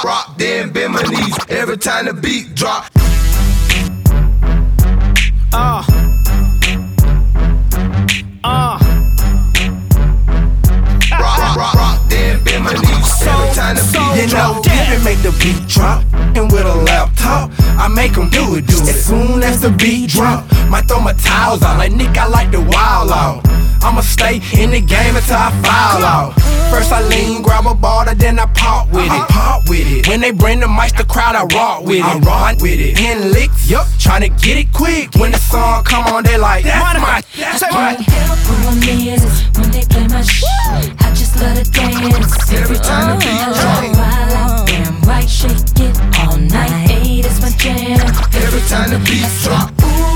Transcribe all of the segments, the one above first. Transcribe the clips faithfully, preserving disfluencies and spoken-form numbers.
rock, then bend my knees every time the beat drop. Uh. Uh. Rock, rock, rock, rock, then bend my knees every time the beat You drop. know, Devin make the beat drop, and with a laptop, I make him do it, do it. As soon as the beat drop, might throw my towels out. Like Nick, I like the wild out. I'ma stay in the game until I foul out. First I lean, grab a ball, then I pop with it. Pop with it. When they bring the mics, the crowd, I rock with it. I rock with it. In licks, yup, tryna get it quick. When the song come on, they like, that's my, that's my. Help on me is when they play my shit. I just love to dance Every time the beat I drop. love to wild out, damn right, shake it all night. Hey, that's my jam. Every time the beat drop.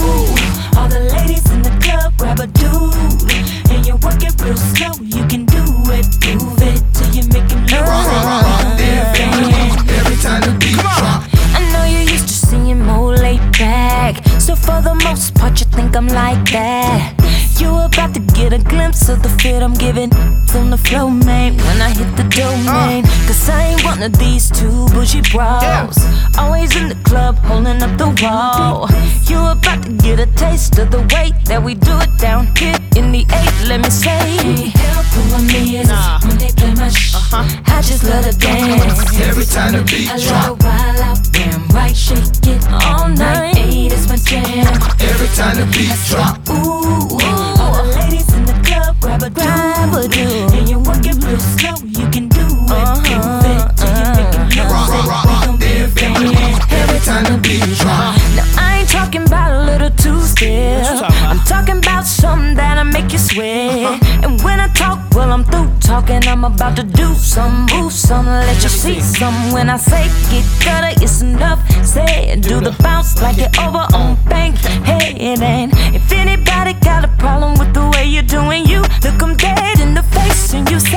Ooh, all the ladies in the club grab a dude, and you work it real slow. You can do it, move it till you make it lose Rock, rock, rock, rock, then bend my knees every time the beat drop. I know you're used to seeing more laid back, so for the most part you think I'm like that. You about to get a glimpse of the fit I'm giving from the flow, man, when I hit the domain. Cause I ain't one of these two bougie bros, always in the club holding up the wall. You about to get a taste of the way that we do it down here in the eight, let me say. Help on me is when they play my shit. I just love to dance Every time the beat I drop. love to wild out, damn right, shake it all night. Hey, that's my jam. Every time the beat drop. Ooh, all the ladies in the club grab a grab a dude, and you work it real slow. You can do it, move it till you make it lose Rock, rock, rock, rock, then bend my knees every time the beat drop. Now I ain't talking about a little too still. I'm talking about something that'll make you sweat. And when I talk, well I'm through talking. I'm about to do some, move some, let you see some. When I say get gutter, it's enough said. Do the bounce like you're over on Bankhead. And if anybody got a problem with the way you're doing you, look 'em dead in the face and you say,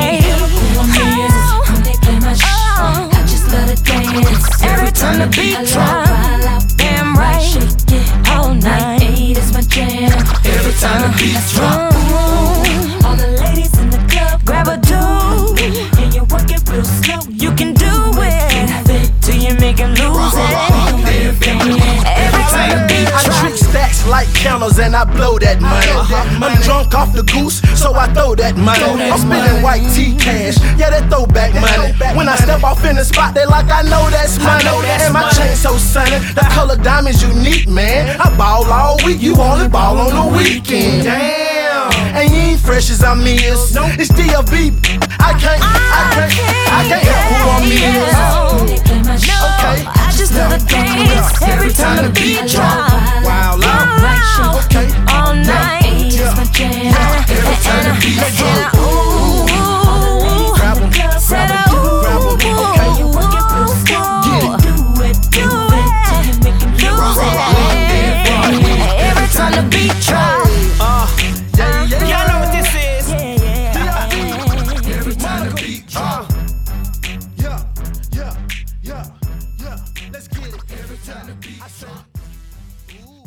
oh, when they play my shit, I just love to dance every time the beat drop. Damn right, shake it all night. Hey, that's my jam. Every time the beat drop. Ooh, all the ladies in the club grab a dude, and you work it real slow. You can do it till you make it lose it. Every time the beat I drop. trick stacks like counters and I blow that money. I'm drunk off the goose, so I throw that money. I'm spending white tea cash, yeah, that throwback money. When I step off in the spot, they like I know that's money. And my chain so sunny, the color diamond's unique, man. I ball all week, you only ball on the weekend. Damn, and you ain't fresh as I'm is. It's D L B. I can't, I can't, I can't help who I'm is. Okay, I just love to dance every time the beat drop. Wild out. Okay, All night, it's my jam. Every time the beat drop. Ooh, grab 'em, said grab 'em, ooh, grab 'em. Okay, you work it real slow. Get it. Do it, do it till you make it lose it. Every time the beat drop. Uh. yeah, yeah, Y'all know what this is. Every time the beat drop. yeah, yeah, yeah, yeah. Let's get it. Every time the beat drop.